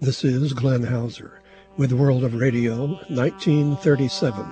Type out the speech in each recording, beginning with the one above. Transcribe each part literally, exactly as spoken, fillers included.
This is Glenn Hauser with World of Radio, nineteen thirty-seven.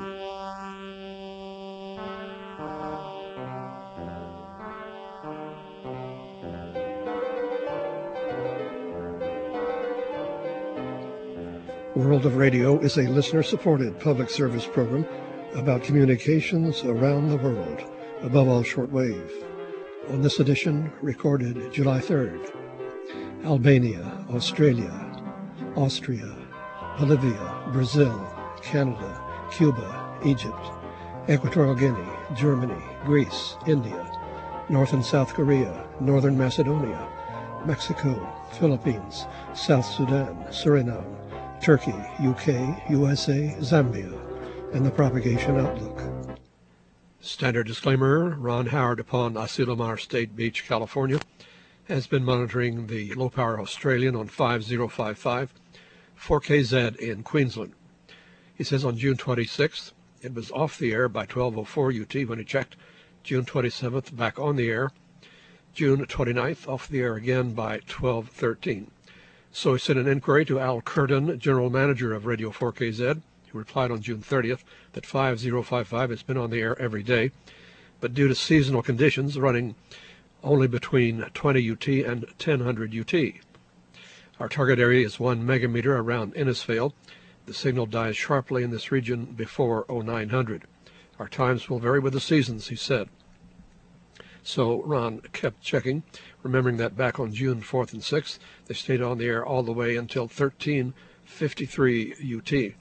World of Radio is a listener-supported public service program about communications around the world, above all shortwave. On this edition, recorded July third, Albania, Australia, Austria, Bolivia, Brazil, Canada, Cuba, Egypt, Equatorial Guinea, Germany, Greece, India, North and South Korea, Northern Macedonia, Mexico, Philippines, South Sudan, Suriname, Turkey, U K, U S A, Zambia, and the propagation outlook. Standard disclaimer, Ron Howard upon Asilomar State Beach, California, has been monitoring the low-power Australian on five zero five five, four K Z in Queensland. He says on June twenty-sixth, it was off the air by twelve oh four U T when he checked. June twenty-seventh, back on the air. June twenty-ninth, off the air again by twelve thirteen. So he sent an inquiry to Al Curtin, General Manager of Radio four K Z, who replied on June thirtieth that five zero five five has been on the air every day, but due to seasonal conditions running only between twenty U T and ten hundred U T. Our target area is one megameter around Innisfail. The signal dies sharply in this region before oh nine hundred. Our times will vary with the seasons, he said. So Ron kept checking, remembering that back on June fourth and sixth, they stayed on the air all the way until thirteen fifty-three U T.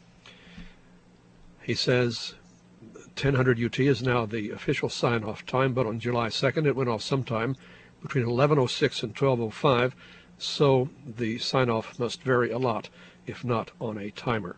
He says ten hundred U T is now the official sign-off time, but on July second it went off sometime between eleven oh six and twelve oh five, so the sign-off must vary a lot, if not on a timer.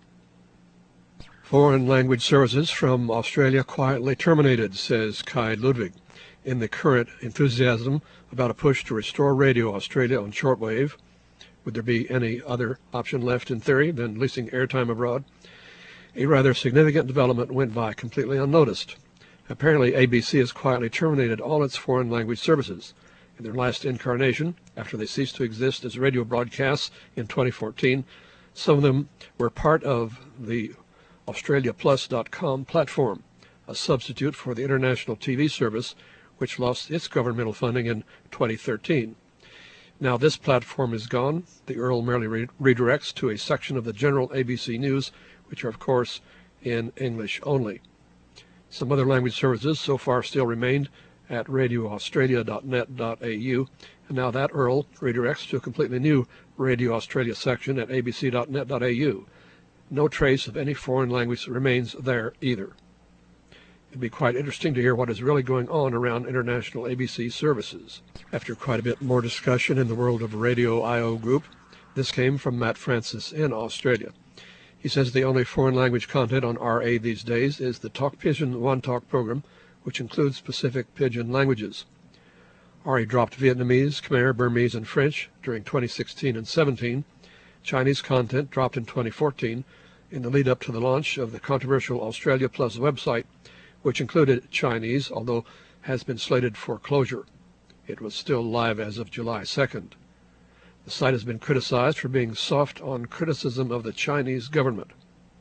Foreign language services from Australia quietly terminated, says Kai Ludwig, in the current enthusiasm about a push to restore Radio Australia on shortwave. Would there be any other option left in theory than leasing airtime abroad? A rather significant development went by completely unnoticed. Apparently A B C has quietly terminated all its foreign language services. In their last incarnation, after they ceased to exist as radio broadcasts in twenty fourteen, some of them were part of the Australia Plus dot com platform, a substitute for the international T V service, which lost its governmental funding in twenty thirteen. Now this platform is gone. The U R L merely re- redirects to a section of the general A B C News, which are, of course, in English only. Some other language services so far still remained at radio australia dot net dot a u, and now that U R L redirects to a completely new Radio Australia section at a b c dot net dot a u. No trace of any foreign language remains there either. It'd be quite interesting to hear what is really going on around international A B C services. After quite a bit more discussion in the World of Radio I O group, this came from Matt Francis in Australia. He says the only foreign language content on R A these days is the Talk Pigeon One Talk program, which includes Pacific Pidgin languages. R A dropped Vietnamese, Khmer, Burmese, and French during twenty sixteen and seventeen. Chinese content dropped in twenty fourteen in the lead-up to the launch of the controversial Australia Plus website, which included Chinese, although has been slated for closure. It was still live as of July second. The site has been criticized for being soft on criticism of the Chinese government.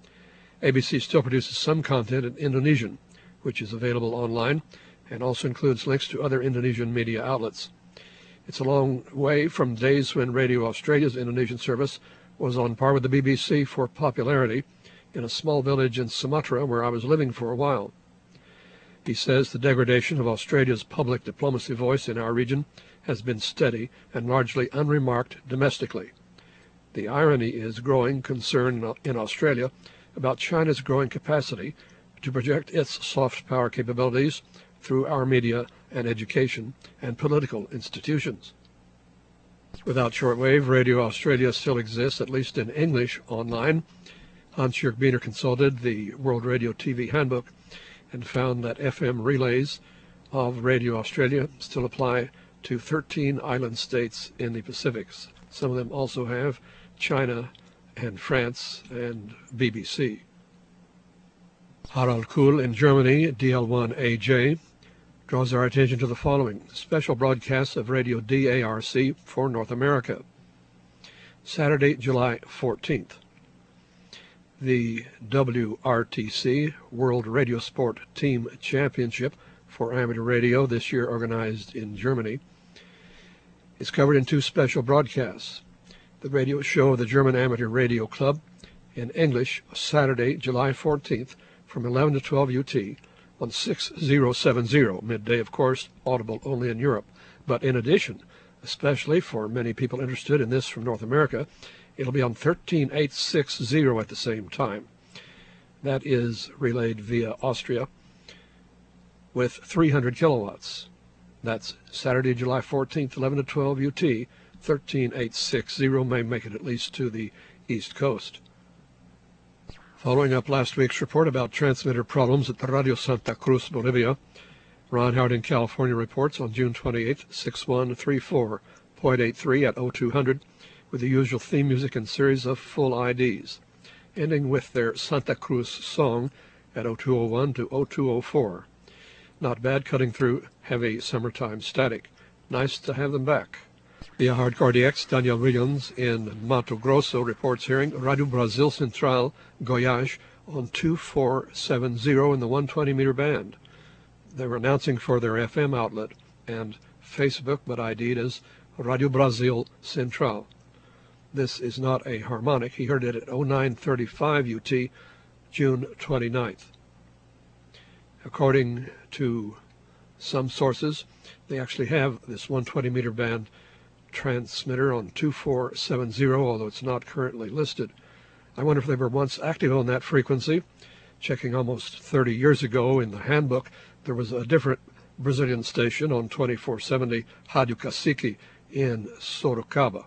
A B C still produces some content in Indonesian, which is available online, and also includes links to other Indonesian media outlets. It's a long way from days when Radio Australia's Indonesian service was on par with the B B C for popularity in a small village in Sumatra where I was living for a while. He says the degradation of Australia's public diplomacy voice in our region has been steady and largely unremarked domestically. The irony is growing concern in Australia about China's growing capacity to project its soft power capabilities through our media and education and political institutions. Without shortwave, Radio Australia still exists, at least in English, online. Hans-Jörg Biener consulted the World Radio T V Handbook and found that F M relays of Radio Australia still apply to thirteen island states in the Pacifics. Some of them also have China and France and B B C. Harald Kuhl in Germany, D L one A J, draws our attention to the following: special broadcasts of Radio D A R C for North America. Saturday, July fourteenth. The W R T C, World Radio Sport Team Championship for amateur radio, this year organized in Germany, is covered in two special broadcasts. The radio show of the German Amateur Radio Club in English, Saturday, July fourteenth, from eleven to twelve U T on six thousand seventy, midday, of course, audible only in Europe. But in addition, especially for many people interested in this from North America, it'll be on thirteen thousand eight hundred sixty at the same time. That is relayed via Austria with three hundred kilowatts. That's Saturday, July fourteenth, eleven to twelve U T, thirteen thousand eight hundred sixty, may make it at least to the East Coast. Following up last week's report about transmitter problems at the Radio Santa Cruz, Bolivia, Ron Howard in California reports on June twenty-eighth, six one three four point eight three at oh two hundred, with the usual theme music and series of full I Ds, ending with their Santa Cruz song at oh two oh one to oh two oh four. Not bad, cutting through heavy summertime static. Nice to have them back. Via Hardcore D X, Daniel Williams in Mato Grosso reports hearing Radio Brasil Central Goiás on two four seven zero in the one hundred twenty meter band. They were announcing for their F M outlet and Facebook, but I D'd as Radio Brasil Central. This is not a harmonic. He heard it at oh nine thirty-five U T, June twenty-ninth. According to some sources, they actually have this one hundred twenty meter band transmitter on two four seven zero, although it's not currently listed. I wonder if they were once active on that frequency. Checking almost thirty years ago in the handbook, there was a different Brazilian station on twenty-four seventy Rádio Cacique in Sorocaba.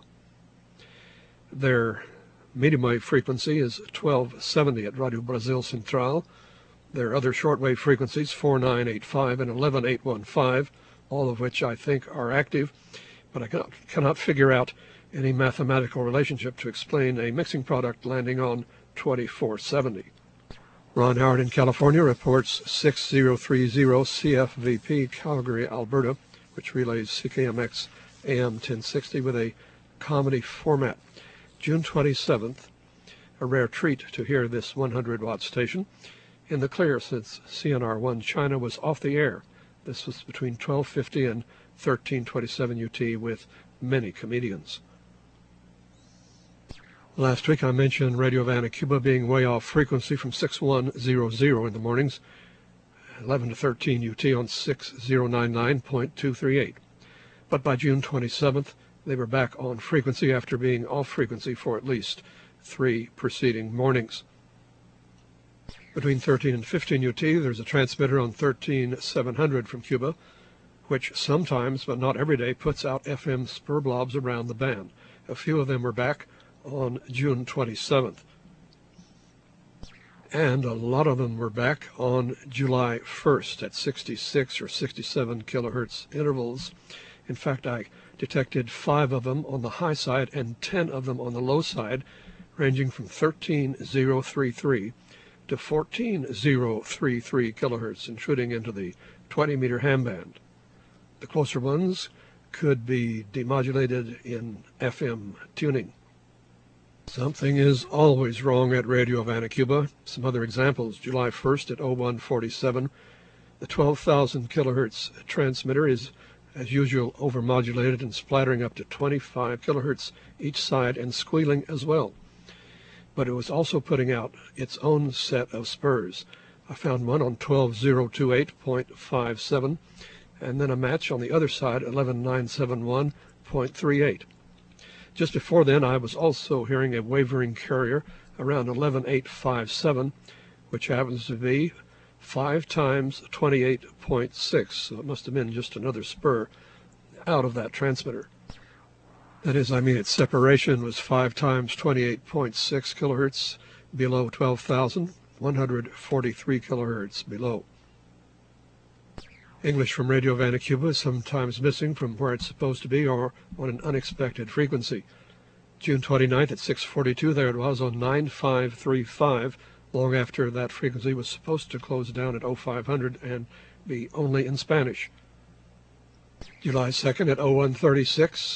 Their medium wave frequency is twelve seventy at Radio Brasil Central. Their other shortwave frequencies, four nine eight five and eleven eight fifteen, all of which I think are active, but I cannot, cannot figure out any mathematical relationship to explain a mixing product landing on twenty-four seventy. Ron Howard in California reports six thousand thirty C F V P Calgary, Alberta, which relays C K M X A M ten sixty with a comedy format. June twenty-seventh, a rare treat to hear this one hundred watt station in the clear since C N R one China was off the air. This was between twelve fifty and thirteen twenty-seven U T with many comedians. Last week I mentioned Radio Havana, Cuba being way off frequency from six one zero zero in the mornings, eleven to thirteen U T on six thousand ninety-nine point two three eight. But by June twenty-seventh, they were back on frequency after being off frequency for at least three preceding mornings. Between thirteen and fifteen U T, there's a transmitter on thirteen seven hundred from Cuba, which sometimes, but not every day, puts out F M spur blobs around the band. A few of them were back on June twenty-seventh. And a lot of them were back on July first at sixty-six or sixty-seven kilohertz intervals. In fact, I detected five of them on the high side and ten of them on the low side, ranging from thirteen thousand thirty-three to fourteen thousand thirty-three kilohertz, intruding into the twenty meter ham band. The closer ones could be demodulated in F M tuning. Something is always wrong at Radio Havana, Cuba. Some other examples. July first at oh one forty-seven, the twelve thousand kilohertz transmitter is, as usual, overmodulated and splattering up to twenty-five kilohertz each side and squealing as well. But it was also putting out its own set of spurs. I found one on twelve thousand twenty-eight point five seven, and then a match on the other side, eleven thousand nine hundred seventy-one point three eight. Just before then, I was also hearing a wavering carrier around eleven thousand eight hundred fifty-seven, which happens to be five times twenty-eight point six, so it must have been just another spur out of that transmitter. That is, I mean, its separation was five times twenty-eight point six kilohertz below twelve thousand, one hundred forty-three kilohertz below. English from Radio Havana, Cuba is sometimes missing from where it's supposed to be or on an unexpected frequency. June twenty-ninth at six forty-two, there it was on nine five three five, long after that frequency was supposed to close down at oh five hundred and be only in Spanish. July second at oh one thirty-six,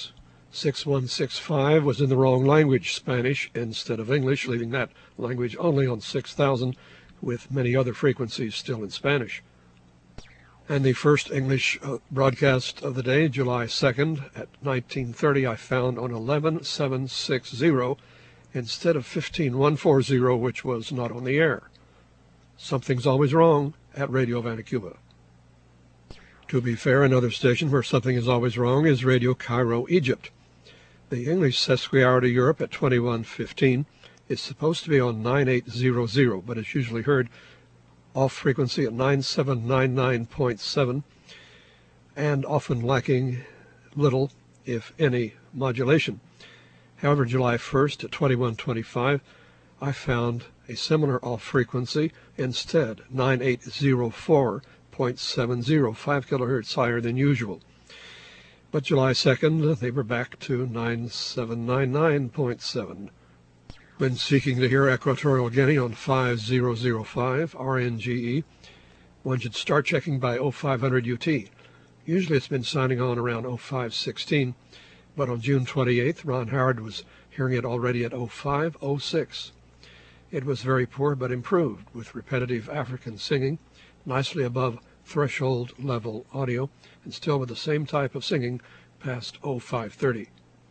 six one six five was in the wrong language, Spanish instead of English, leaving that language only on six thousand, with many other frequencies still in Spanish. And the first English uh, broadcast of the day, July second at nineteen thirty, I found on eleven seven sixty instead of fifteen one forty, which was not on the air. Something's always wrong at Radio Havana, Cuba. To be fair, another station where something is always wrong is Radio Cairo, Egypt. The English sesquihour to Europe at twenty-one fifteen is supposed to be on ninety-eight hundred, but it's usually heard off frequency at ninety-seven ninety-nine point seven and often lacking little, if any, modulation. However, July first at twenty-one twenty-five, I found a similar off frequency instead, ninety-eight oh four point seven oh, five kilohertz higher than usual. But July second, they were back to ninety-seven ninety-nine point seven. When seeking to hear Equatorial Guinea on five thousand five R N G E, one should start checking by oh five hundred U T. Usually it's been signing on around oh five sixteen, but on June twenty-eighth, Ron Howard was hearing it already at oh five oh six. It was very poor but improved, with repetitive African singing, nicely above threshold level audio, and still with the same type of singing past oh five thirty.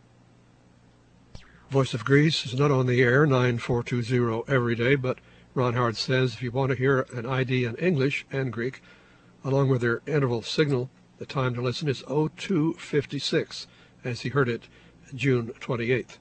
Voice of Greece is not on the air nine four two zero every day, but Ron Howard says if you want to hear an I D in English and Greek, along with their interval signal, the time to listen is oh two fifty-six, as he heard it June twenty-eighth.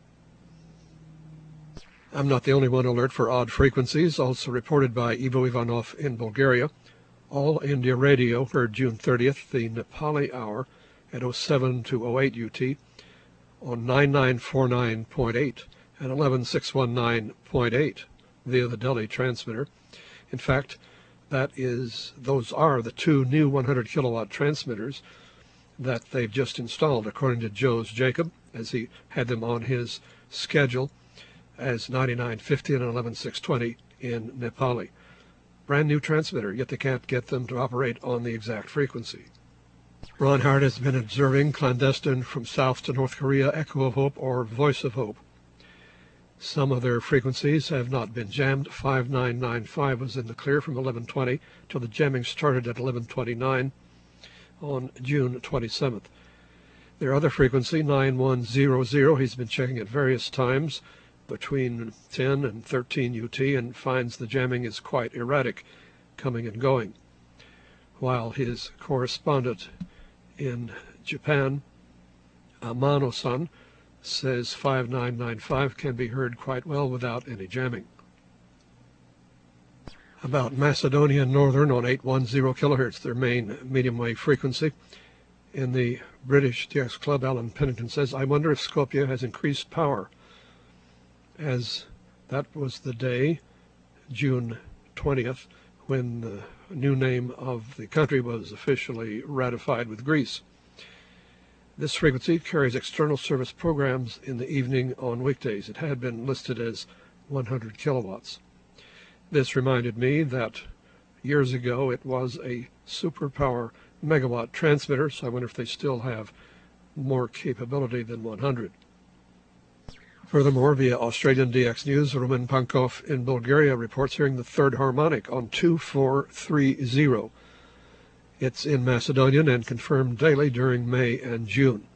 I'm not the only one alert for odd frequencies, also reported by Ivo Ivanov in Bulgaria. All India Radio heard June thirtieth, the Nepali hour at oh seven to oh eight U T on ninety-nine forty-nine point eight and eleven six nineteen point eight via the Delhi transmitter. In fact, that is, those are the two new one hundred kilowatt transmitters that they've just installed, according to Joe's Jacob, as he had them on his schedule as ninety-nine fifty and eleven six twenty in Nepali. Brand new transmitter, yet they can't get them to operate on the exact frequency. Ron Howard has been observing clandestine from south to North Korea, Echo of Hope or Voice of Hope. Some of their frequencies have not been jammed. five nine nine five was in the clear from eleven twenty till the jamming started at eleven twenty-nine on June twenty-seventh. Their other frequency, nine one hundred, he's been checking at various times between ten and thirteen U T and finds the jamming is quite erratic, coming and going. While his correspondent in Japan, Amano-san, says five nine nine five can be heard quite well without any jamming. About Macedonia Northern on eight hundred ten kilohertz, their main medium wave frequency. In the British D X Club, Alan Pennington says, I wonder if Skopje has increased power, as that was the day, June twentieth, when the new name of the country was officially ratified with Greece. This frequency carries external service programs in the evening on weekdays. It had been listed as one hundred kilowatts. This reminded me that years ago it was a superpower megawatt transmitter, so I wonder if they still have more capability than one hundred. Furthermore, via Australian D X News, Roman Pankov in Bulgaria reports hearing the third harmonic on two four three zero. It's in Macedonian and confirmed daily during May and June.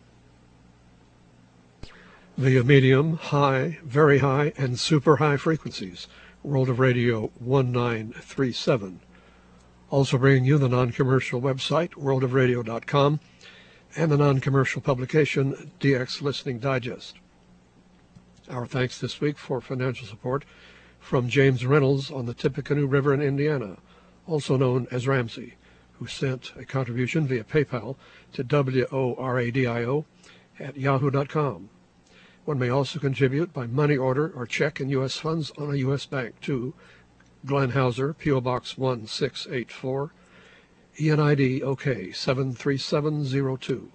Via medium, high, very high, and super high frequencies, World of Radio one nine three seven. Also bringing you the non-commercial website, world of radio dot com, and the non-commercial publication, D X Listening Digest. Our thanks this week for financial support from James Reynolds on the Tippecanoe River in Indiana, also known as Ramsey, who sent a contribution via PayPal to W O R A D I O at yahoo dot com. One may also contribute by money order or check in U S funds on a U S bank to Glenn Hauser, P O Box one six eight four, E N I D OK seven three seven zero two.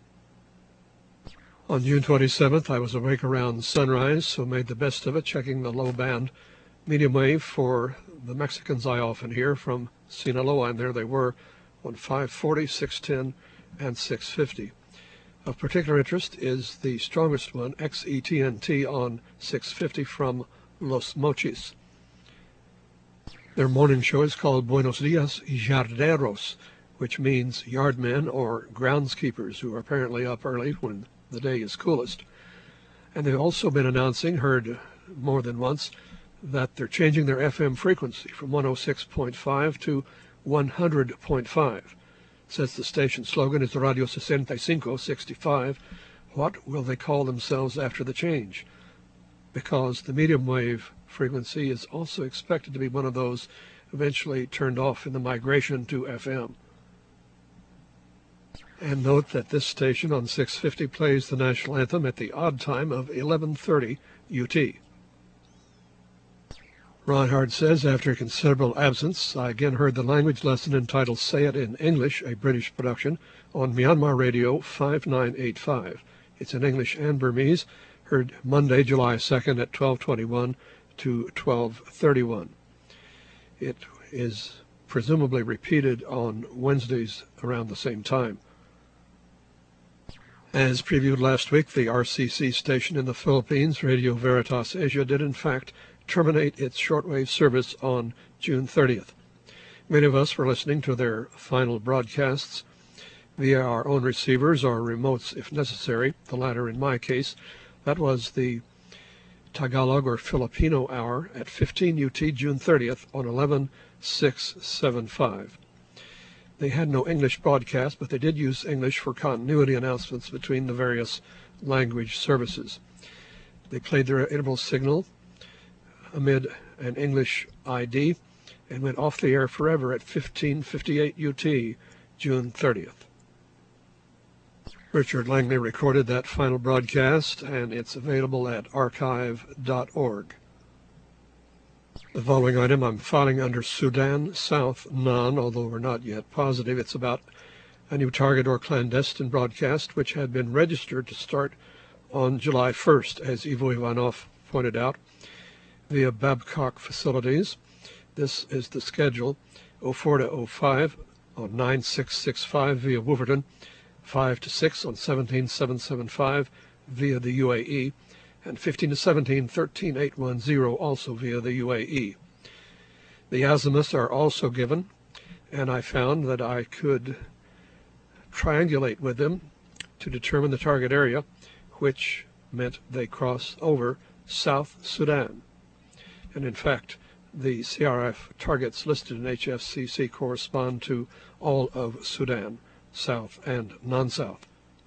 On June twenty-seventh, I was awake around sunrise, so made the best of it, checking the low band medium wave for the Mexicans I often hear from Sinaloa, and there they were on five forty, six ten, and six fifty. Of particular interest is the strongest one, X E T N T, on six fifty from Los Mochis. Their morning show is called Buenos Dias Yarderos, which means yardmen or groundskeepers who are apparently up early when the day is coolest. And they've also been announcing, heard more than once, that they're changing their F M frequency from one oh six point five to one hundred point five. Since the station slogan is Radio sixty-five, sixty-five, what will they call themselves after the change? Because the medium wave frequency is also expected to be one of those eventually turned off in the migration to F M. And note that this station on six fifty plays the national anthem at the odd time of eleven thirty U T. Ronhard says, after a considerable absence, I again heard the language lesson entitled Say It in English, a British production, on Myanmar Radio five nine eight five. It's in English and Burmese, heard Monday, July second at twelve twenty-one to twelve thirty-one. It is presumably repeated on Wednesdays around the same time. As previewed last week, the R C C station in the Philippines, Radio Veritas Asia, did in fact terminate its shortwave service on June thirtieth. Many of us were listening to their final broadcasts via our own receivers or remotes if necessary, the latter in my case. That was the Tagalog or Filipino hour at fifteen U T June thirtieth on eleven six seventy-five. They had no English broadcast, but they did use English for continuity announcements between the various language services. They played their interval signal amid an English I D and went off the air forever at fifteen fifty-eight U T June thirtieth. Richard Langley recorded that final broadcast, and it's available at archive dot org. The following item I'm filing under Sudan South none, although we're not yet positive. It's about a new target or clandestine broadcast which had been registered to start on July first, as Ivo Ivanov pointed out, via Babcock facilities. This is the schedule: oh four to oh five on nine six six five via Wolverton, five to six on seventeen seven seventy-five via the U A E, and fifteen to seventeen thirteen eight ten also via the U A E. The azimuths are also given, and I found that I could triangulate with them to determine the target area, which meant they cross over South Sudan. And in fact, the C R F targets listed in H F C C correspond to all of Sudan, South and non-South.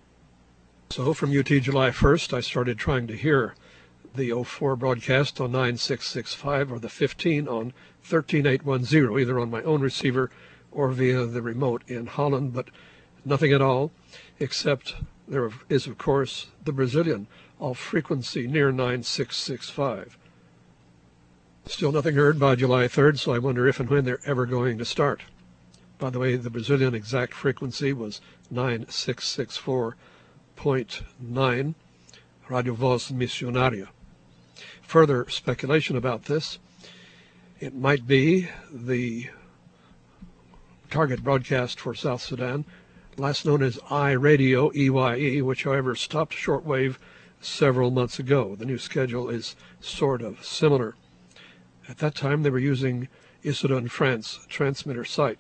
So from U T July first, I started trying to hear the oh four broadcast on nine six six five or the fifteen on thirteen eight ten, either on my own receiver or via the remote in Holland, but nothing at all, except there is, of course, the Brazilian off frequency near nine six six five. Still nothing heard by July third, so I wonder if and when they're ever going to start. By the way, the Brazilian exact frequency was nine six six four point nine, Radio Voz Missionaria. Further speculation about this: it might be the target broadcast for South Sudan, last known as iRadio, E Y E, which, however, stopped shortwave several months ago. The new schedule is sort of similar. At that time, they were using Issoudun France transmitter site.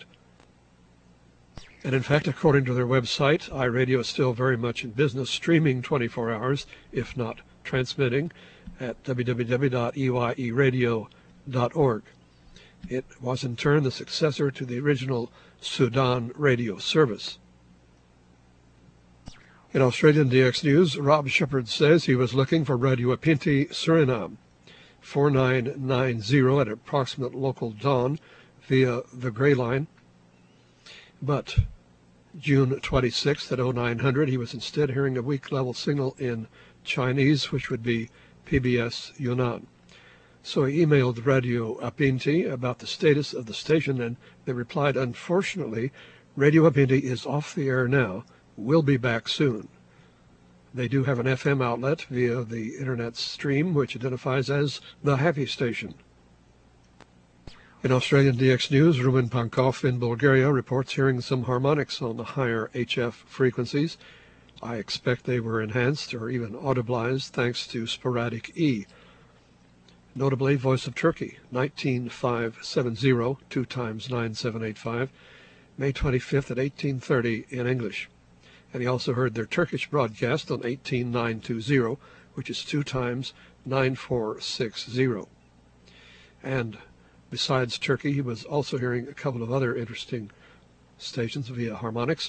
And in fact, according to their website, iRadio is still very much in business, streaming twenty-four hours, if not transmitting, at w w w dot e y e radio dot org. It was in turn the successor to the original Sudan radio service. In Australian D X News, Rob Shepard says he was looking for Radio Apinti Suriname, four nine nine zero at approximate local dawn via the Grey Line, but June twenty-sixth at oh nine hundred, he was instead hearing a weak level signal in Chinese, which would be P B S Yunnan. So he emailed Radio Apinti about the status of the station, and they replied, unfortunately, Radio Apinti is off the air now. We'll be back soon. They do have an F M outlet via the internet stream, which identifies as the Happy Station. In Australian D X News, Rumen Pankov in Bulgaria reports hearing some harmonics on the higher H F frequencies. I expect they were enhanced or even audiblized thanks to Sporadic E. Notably, Voice of Turkey, nineteen five seventy, two times nine seven eight five, May twenty-fifth at eighteen thirty in English. And he also heard their Turkish broadcast on eighteen nine twenty, which is two times nine four six zero. And besides Turkey, he was also hearing a couple of other interesting stations via harmonics.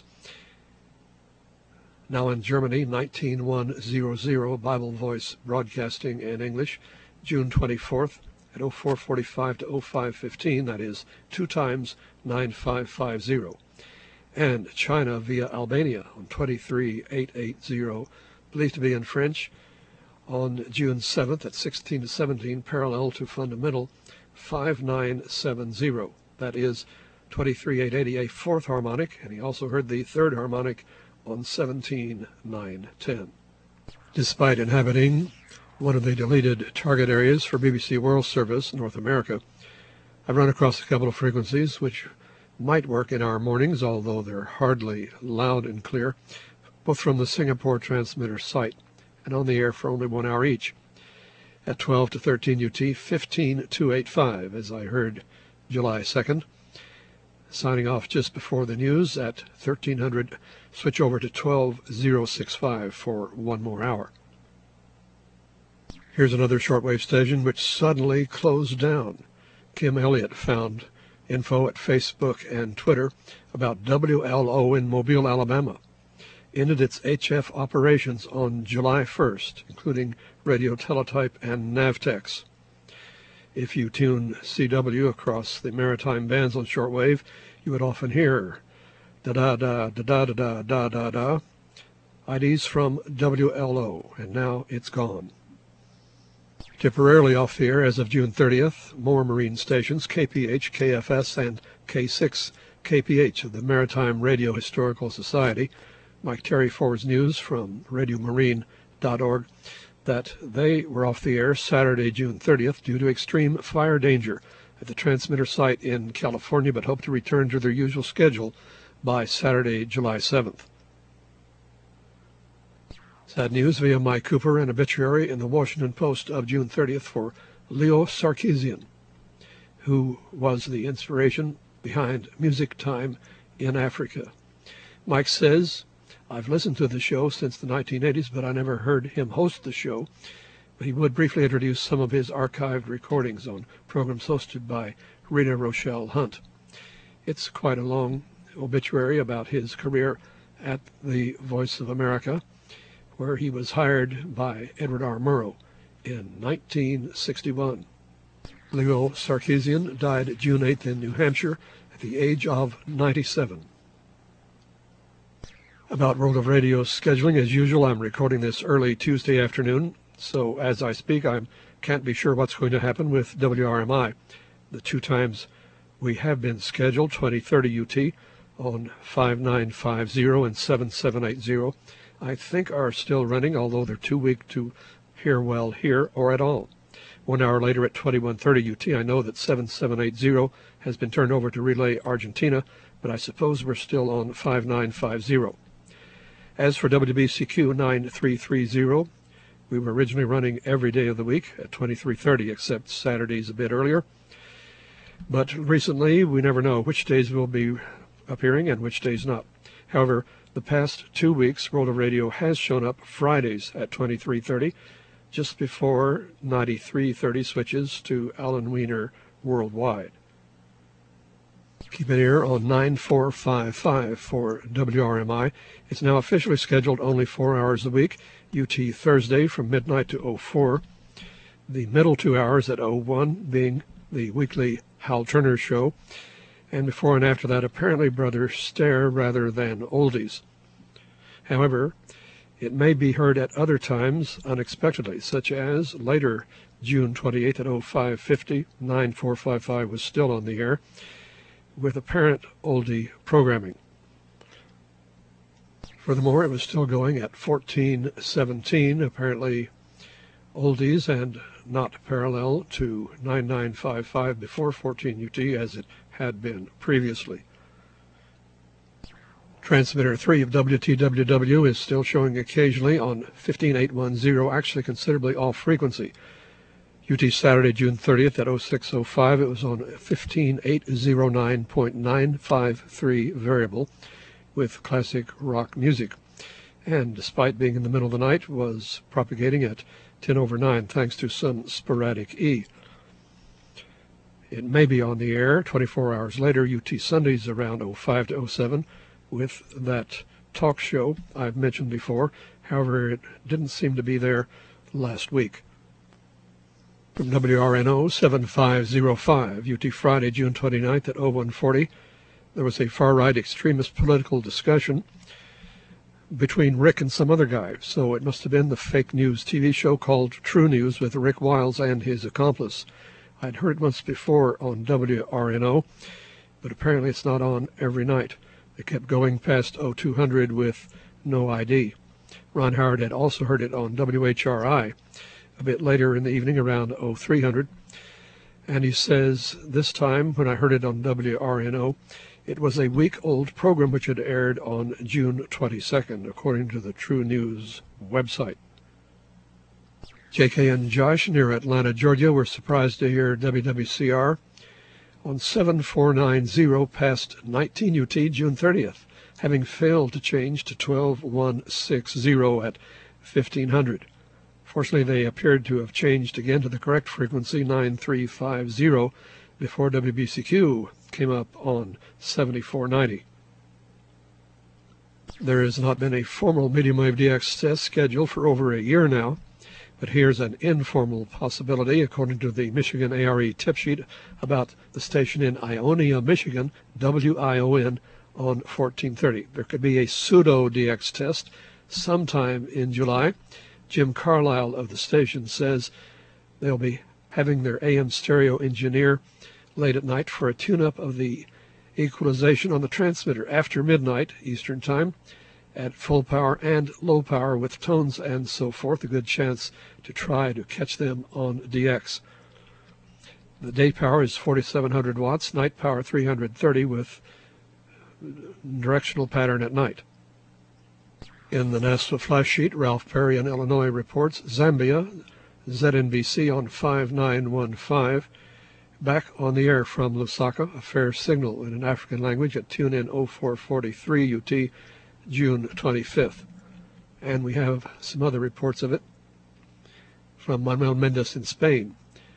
Now in Germany, nineteen one hundred, Bible Voice Broadcasting in English, June twenty-fourth at oh four forty-five to oh five fifteen, that is two times nine five five zero. And China via Albania on twenty-three eight eighty, believed to be in French, on June seventh at sixteen to seventeen, parallel to fundamental five nine seven zero. That is twenty-three eight eighty, a fourth harmonic, and he also heard the third harmonic on seventeen nine ten. Despite inhabiting one of the deleted target areas for B B C World Service North America, I've run across a couple of frequencies which might work in our mornings, although they're hardly loud and clear, both from the Singapore transmitter site and on the air for only one hour each. At twelve to thirteen U T, fifteen two eighty-five, as I heard July second. Signing off just before the news at thirteen hundred, switch over to twelve oh sixty-five for one more hour. Here's another shortwave station which suddenly closed down. Kim Elliott found info at Facebook and Twitter about W L O in Mobile, Alabama. Ended its H F operations on July first, including radio teletype and Navtex. If you tune C W across the maritime bands on shortwave, you would often hear da-da-da, da-da-da-da, da-da-da, I Ds from W L O, and now it's gone. Temporarily off the air as of June thirtieth, more marine stations, K P H, K F S, and K six K P H of the Maritime Radio Historical Society. Mike Terry forwards news from radio marine dot org that they were off the air Saturday, June thirtieth, due to extreme fire danger at the transmitter site in California, but hope to return to their usual schedule by Saturday, July seventh. Sad news via Mike Cooper, an obituary in the Washington Post of June thirtieth for Leo Sarkeesian, who was the inspiration behind Music Time in Africa. Mike says, I've listened to the show since the nineteen eighties, but I never heard him host the show. But he would briefly introduce some of his archived recordings on programs hosted by Rena Rochelle Hunt. It's quite a long obituary about his career at the Voice of America, where he was hired by Edward R. Murrow in nineteen sixty-one. Leo Sarkeesian died June eighth in New Hampshire at the age of ninety-seven. About World of Radio scheduling, as usual, I'm recording this early Tuesday afternoon, so as I speak, I can't be sure what's going to happen with W R M I. The two times we have been scheduled, twenty thirty U T on five nine five zero and seven seven eight zero, I think are still running, although they're too weak to hear well here or at all. One hour later at twenty-one thirty U T, I know that seven seven eight zero has been turned over to Relay Argentina, but I suppose we're still on five nine five zero. As for W B C Q nine three three zero, we were originally running every day of the week at twenty-three thirty, except Saturdays a bit earlier. But recently, we never know which days will be appearing and which days not. However, the past two weeks, World of Radio has shown up Fridays at twenty-three thirty, just before ninety-three thirty switches to Alan Wiener Worldwide. Keep an ear on nine four five five for W R M I. It's now officially scheduled only four hours a week, U T Thursday from midnight to oh four. The middle two hours at oh one being the weekly Hal Turner Show, and before and after that apparently Brother Stare rather than oldies. However, it may be heard at other times unexpectedly, such as later June twenty-eighth at oh five fifty, nine four five five was still on the air, with apparent oldie programming. Furthermore, it was still going at fourteen seventeen, apparently oldies and not parallel to nine nine five five before fourteen U T as it had been previously. Transmitter three of W T W W is still showing occasionally on fifteen eight one zero, actually considerably off frequency. U T Saturday, June thirtieth at oh six oh five, it was on fifteen eight oh nine point nine five three variable with classic rock music. And despite being in the middle of the night, was propagating at ten over nine thanks to some sporadic E. It may be on the air twenty-four hours later, U T Sundays around oh five to oh seven, with that talk show I've mentioned before. However, it didn't seem to be there last week. From W R N O seven five oh five, U T Friday, June twenty-ninth at oh one forty, there was a far-right extremist political discussion between Rick and some other guy. So it must have been the fake news T V show called True News with Rick Wiles and his accomplice. I'd heard it once before on W R N O, but apparently it's not on every night. They kept going past oh two hundred with no I D. Ron Howard had also heard it on W H R I a bit later in the evening around oh three hundred. And he says, this time when I heard it on W R N O, it was a week-old program which had aired on June twenty-second, according to the True News website. J K and Josh near Atlanta, Georgia, were surprised to hear W W C R on seven four nine zero past nineteen U T, June thirtieth, having failed to change to twelve one sixty at fifteen hundred. Fortunately, they appeared to have changed again to the correct frequency, nine three five zero, before W B C Q came up on seventy-four ninety. There has not been a formal medium wave D X test scheduled for over a year now, but here's an informal possibility, according to the Michigan A R E tip sheet about the station in Ionia, Michigan, W I O N, on fourteen thirty. There could be a pseudo D X test sometime in July. Jim Carlisle of the station says they'll be having their A M stereo engineer late at night for a tune-up of the equalization on the transmitter after midnight Eastern Time at full power and low power with tones and so forth, a good chance to try to catch them on D X. The day power is forty-seven hundred watts, night power three hundred thirty with directional pattern at night. In the NASA flash sheet, Ralph Perry in Illinois reports Zambia, Z N B C on five nine one five, back on the air from Lusaka, a fair signal in an African language at tune in oh four forty-three U T, June twenty-fifth. And we have some other reports of it from Manuel Mendes in Spain.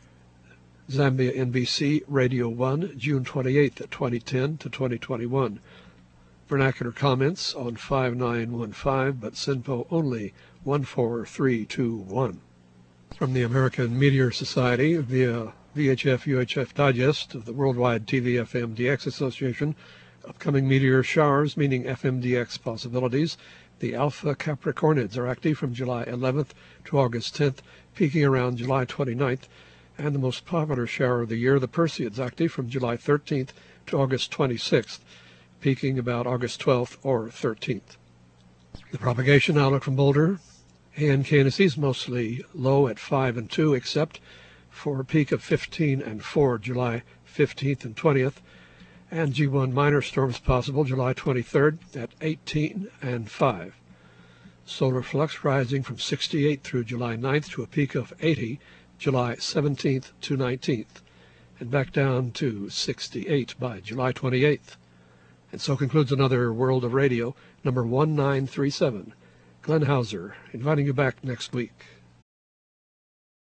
Zambia N B C, Radio one, June twenty-eighth at twenty ten to twenty twenty-one. Vernacular comments on five nine one five, but SINPO only one four three two one. From the American Meteor Society via V H F U H F Digest of the Worldwide T V F M D X Association, upcoming meteor showers, meaning F M D X possibilities. The Alpha Capricornids are active from July eleventh to August tenth, peaking around July twenty-ninth, and the most popular shower of the year, the Perseids, active from July thirteenth to August twenty-sixth, peaking about August twelfth or thirteenth. The propagation outlook from Boulder, A N K N S E is mostly low at five and two, except for a peak of fifteen and four, July fifteenth and twentieth, and G one minor storms possible July twenty-third at eighteen and five. Solar flux rising from sixty-eight through July ninth to a peak of eighty, July seventeenth to nineteenth, and back down to sixty-eight by July twenty-eighth. And so concludes another World of Radio, number one nine three seven. Glenn Hauser, inviting you back next week.